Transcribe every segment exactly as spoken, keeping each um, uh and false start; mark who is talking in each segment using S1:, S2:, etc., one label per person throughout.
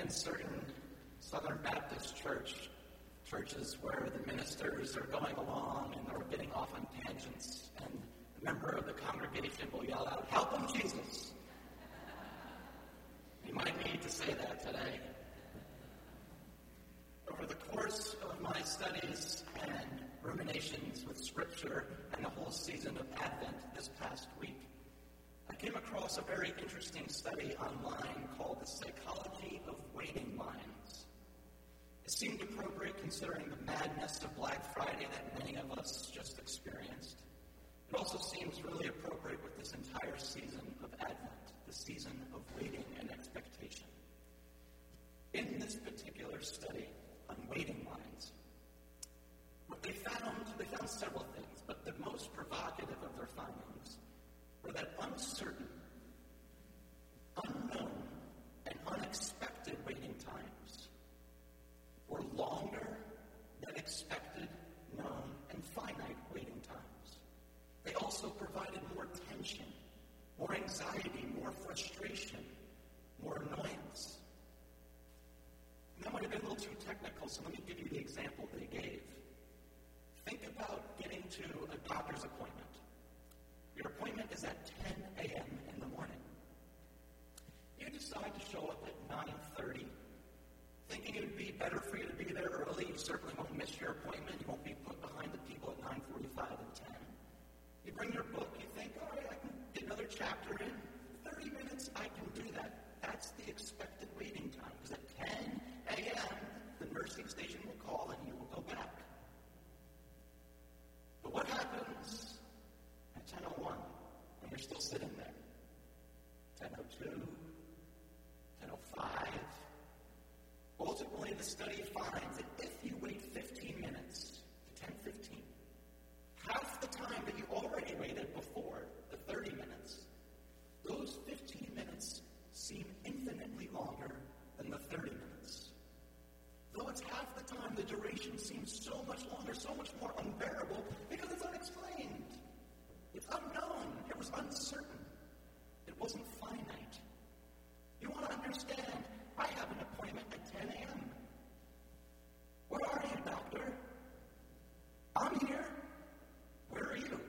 S1: certain Southern Baptist church, churches where the ministers are going along and they're getting off on tangents, and a member of the congregation will yell out, "Help him, Jesus!" You might need to say that today. Over the course of my studies and ruminations with Scripture and the whole season of Advent this past week, I came across a very interesting study online called The Psychology of Waiting Lines. It seemed appropriate considering the madness of Black Friday that many of us just experienced. It also seems really appropriate with this entire season of Advent, the season of waiting and expectation. In this particular study on waiting lines, what they found, they found several things, but the most provocative of their findings were that uncertain, unknown, and unexpected waiting times were longer than expected, known, and finite waiting times. They also provided more tension, more anxiety, more frustration, more annoyance. And that might have been a little too technical, so let me give you the example they gave. Think about getting to a doctor's appointment. Your appointment is at ten a.m. in the morning. You decide to show up at nine thirty, thinking it would be better for you to be there early. You certainly won't miss your appointment. You won't be put behind the people at nine forty-five and ten. You bring your book. You think, all right, I can get another chapter in. thirty minutes, I can do that. That's the expected waiting time. Because at ten a.m., the nursing station will call and you will go back. But what happens at ten oh one when you're still sitting there? ten oh two, ten oh five. Ultimately, the study finds that if you wait fifteen minutes to ten fifteen, half the time that you already waited before the thirty minutes, those fifteen minutes seem infinitely longer than the thirty minutes. Though it's half the time, the duration seems so much longer, so much more unbearable, because it's unexplained. It's unknown. It was uncertain. It wasn't finite. You want to understand, I have an appointment at ten a.m. Where are you, doctor? I'm here. Where are you?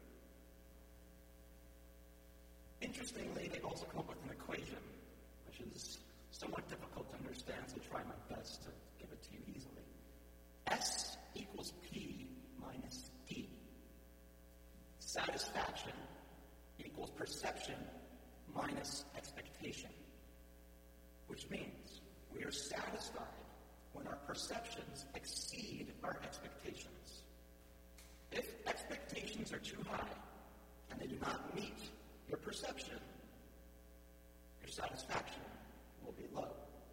S1: Interestingly, they also come up with an equation, which is somewhat difficult to understand, so I'll try my best to give it to you easily. S equals P minus D. Satisfaction equals perception minus expectation, which means we are satisfied when our perceptions exceed our expectations. If expectations are too high and they do not meet your perception, your satisfaction will be low.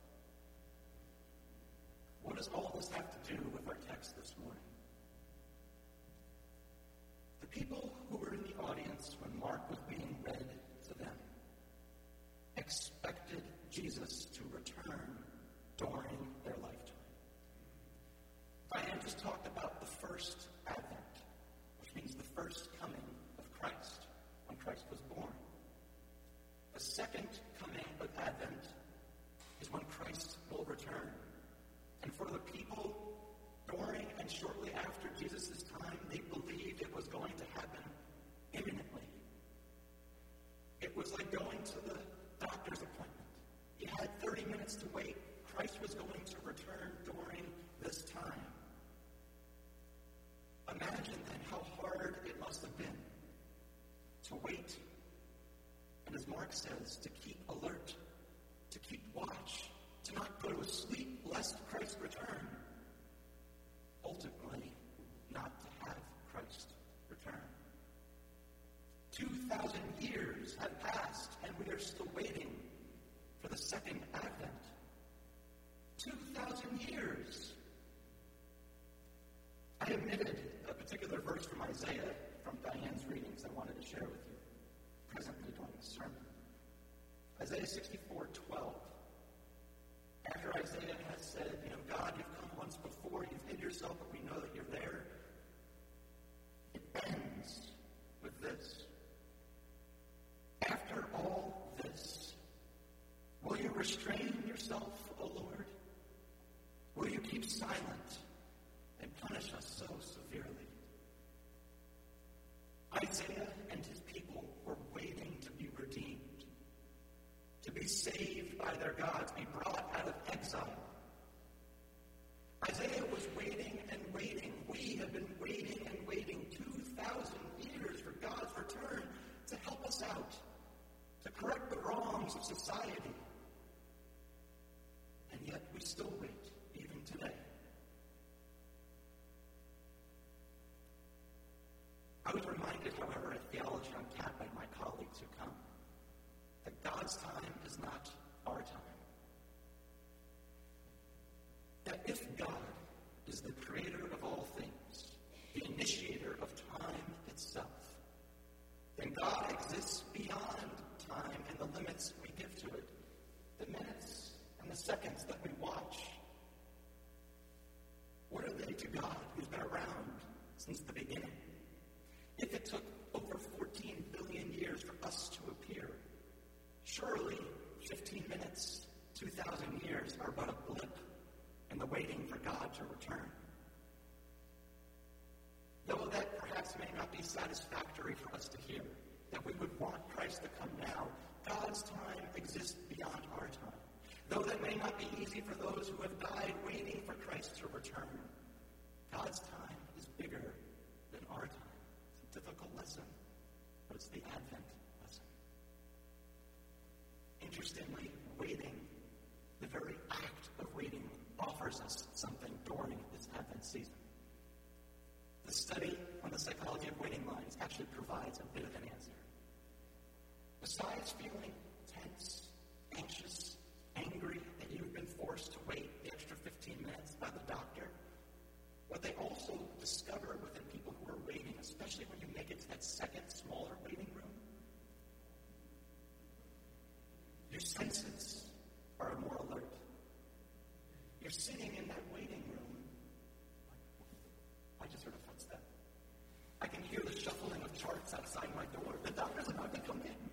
S1: What does all this have to do with our text this morning? The people who were in the audience when Mark was being read to them expected Jesus to return during their lifetime. Diane just talked about the first Advent, which means the first coming of Christ, when Christ was born. The second coming of Advent is when Christ will return. And for the people during and shortly after Jesus' time, they believed it was going to happen imminently. It was like going to the doctor's appointment. You had thirty minutes to wait. Christ was going to return during this time. Imagine then how hard it must have been to wait. And as Mark says, to keep alert, to keep watch, to not go to sleep lest Christ return. Ultimately, not to have Christ return. Two thousand years have passed, and we are still waiting for the second Advent. Two thousand years. I omitted a particular verse from Isaiah from Diane's readings I wanted to share with you presently during the sermon. Isaiah sixty-four twelve. After Isaiah has said, you know, God, you've come once before, you've hid yourself, but we know that you're there. It ends with this. After all this, will you restrain yourself, O Lord? Isaiah and his people were waiting to be redeemed, to be saved by their God, to be brought out of exile. Isaiah was waiting and waiting. We have been waiting and waiting two thousand years for God's return to help us out, to correct the wrongs of society. And yet we still wait, even today. I was reminded, however, at Theology on Tap by my colleagues who come, that God's time is not our time. That if God is the creator of all things, the initiator of time itself, then God exists beyond time and the limits we give to it, the minutes and the seconds that we watch. What are they to God, who's been around since the beginning? If it took over fourteen billion years for us to appear, surely fifteen minutes, two thousand years are but a blip in the waiting for God to return. Though that perhaps may not be satisfactory for us to hear, that we would want Christ to come now, God's time exists beyond our time. Though that may not be easy for those who have died waiting for Christ to return, God's time is bigger than our time. It's a difficult lesson, but it's the Advent lesson. Interestingly, waiting, the very act of waiting, offers us something during this Advent season. The study on the psychology of waiting lines actually provides a bit of an answer. Besides feeling tense, anxious, angry that you've been forced to wait the extra fifteen minutes by the doctor, what they also discover within people who are waiting, especially when you make it to that second, smaller waiting room, your senses are more alert. You're sitting in that waiting room. I just heard a footstep. I can hear the shuffling of charts outside my door. The doctor's about to come in.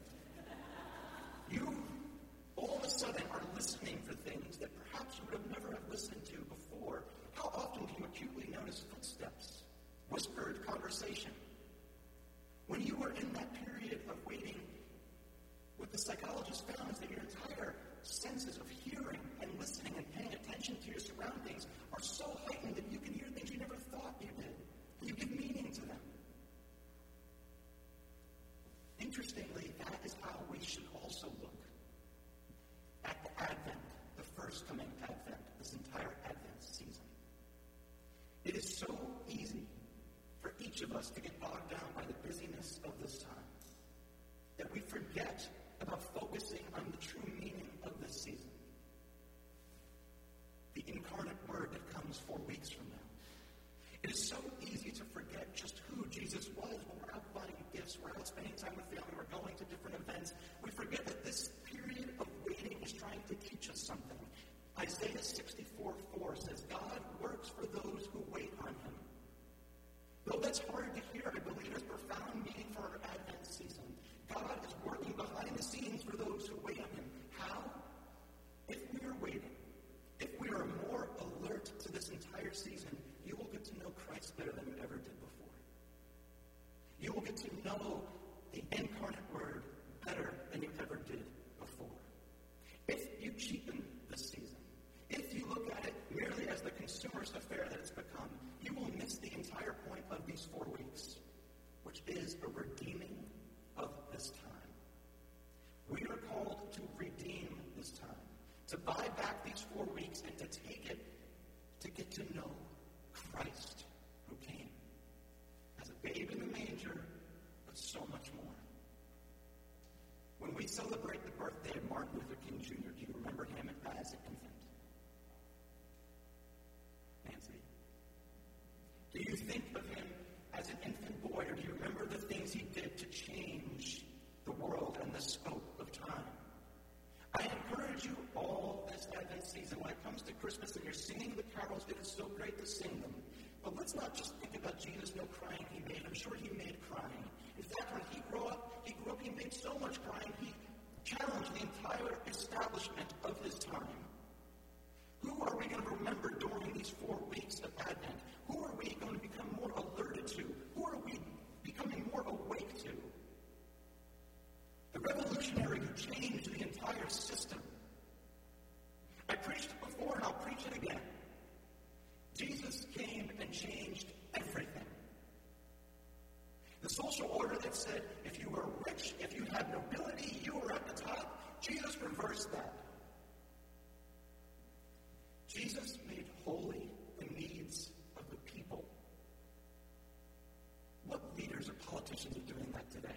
S1: You, all of a sudden, are listening for things that perhaps you would have never have listened to before. How often do you acutely notice footsteps, whispered conversation? When you were in that period of waiting, what the psychologist found is that your entire senses of hearing and listening and paying attention to your surroundings are so heightened that you can hear things you never thought you did. You give meaning to them. Interestingly, that is how we should also look at the Advent, the first coming Advent, this entire Advent season. It is so easy for each of us to get bogged down by the busyness of this time that we forget about focusing on the true meaning of this season. The incarnate Word that comes four weeks from now. It is so easy to forget just who Jesus was when we're out buying gifts, we're out spending time with family, we're going to different events. We forget that this period of waiting is trying to teach us something. Isaiah sixty-four four says, God works for those who wait on Him. Though that's hard to hear, I believe it has profound meaning for our Advent season. God is working behind the scenes for those who wait on Him. How? If we are waiting, if we are more alert to this entire season, you will get to know Christ better than you ever did before. You will get to know the incarnate Word better than you ever did before. If you cheapen this season, if you look at it merely as the consumerist affair that it's become, you will miss the entire point of these four weeks, which is a redeeming of this time. We are called to redeem this time, to buy back these four weeks and to take it to get to know Christ who came as a babe in the manger, but so much more. When we celebrate the birthday of Martin Luther King Junior, do you remember him as an infant? Nancy? Do you think of him as an infant boy, or do you remember the things he did to change the world and the scope of time? I encourage you all this Advent season, when it comes to Christmas and you're singing the carols, it is so great to sing them. But let's not just think about Jesus, no crying he made. I'm sure he made crying. In fact, when he grew up, he grew up, he made so much crying, he challenged the entire The social order that said if you were rich, if you had nobility, you were at the top, Jesus reversed that. Jesus made holy the needs of the people. What leaders or politicians are doing that today?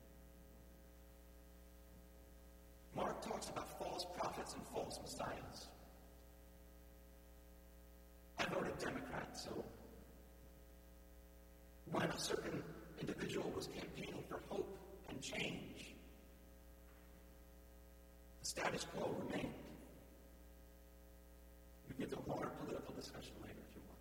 S1: Mark talks about false prophets and false messiahs. I voted Democrat, so when a certain individual was campaigning for hope and change, the status quo remained. We can get to a longer political discussion later if you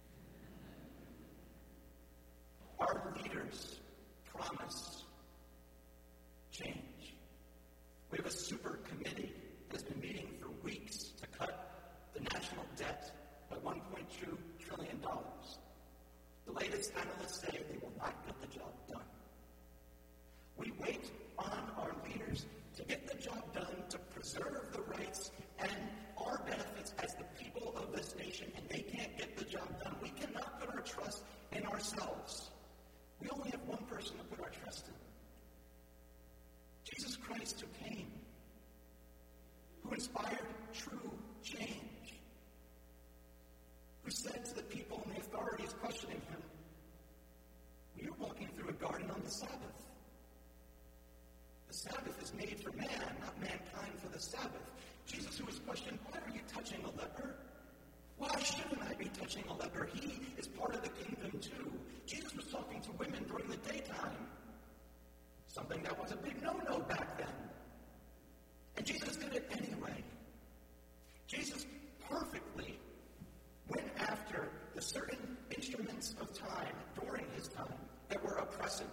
S1: want. Our leaders promise change. We have a super committee that's been meeting for weeks to cut the national debt by one point two trillion dollars. The latest analysts say they will not get the job done. We wait on our leaders to get the job done, to preserve the rights and our benefits as the people of this nation, and they can't get the job done. We cannot put our trust in ourselves. We only have one person to put our trust in. Jesus Christ, who came, who inspired true change, who said to the people and the authorities questioning him, "We are walking through a garden on the Sabbath. The Sabbath is made for man, not mankind for the Sabbath." Jesus, who was questioned, "Why are you touching a leper? Why shouldn't I be touching a leper? He is part of the kingdom too." Jesus was talking to women during the daytime, something that was a big no-no back then. And Jesus did it anyway. Jesus perfectly went after the certain instruments of time during his time that were oppressive.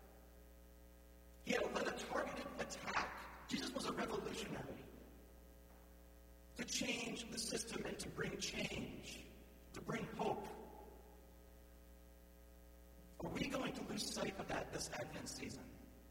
S1: He had led a targeted attack. Jesus was a revolutionary to change the system and to bring change, to bring hope. Are we going to lose sight of that this Advent season?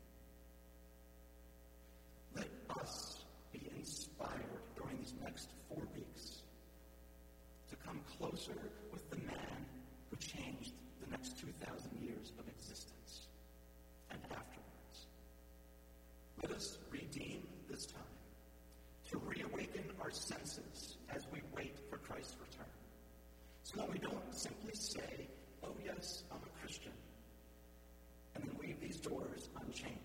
S1: Let us be inspired during these next four weeks to come closer with the man who changed the next two thousand years of existence and afterwards. Let us redeem this time to reawaken our senses as we wait for Christ's return, so that we don't simply say, "Oh yes, I'm a Christian," and then leave these doors unchanged.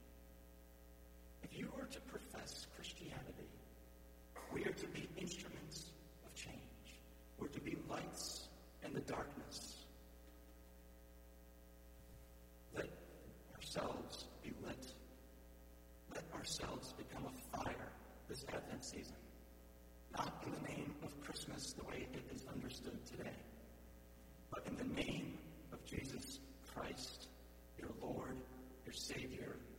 S1: If you are to profess Christianity, we are to be instruments of change. We're to be lights in the darkness. Let ourselves be lit. Let ourselves become a fire this Advent season. Not in the name of Christmas the way it is understood today, but in the name of Jesus Christ, your Lord, your Savior,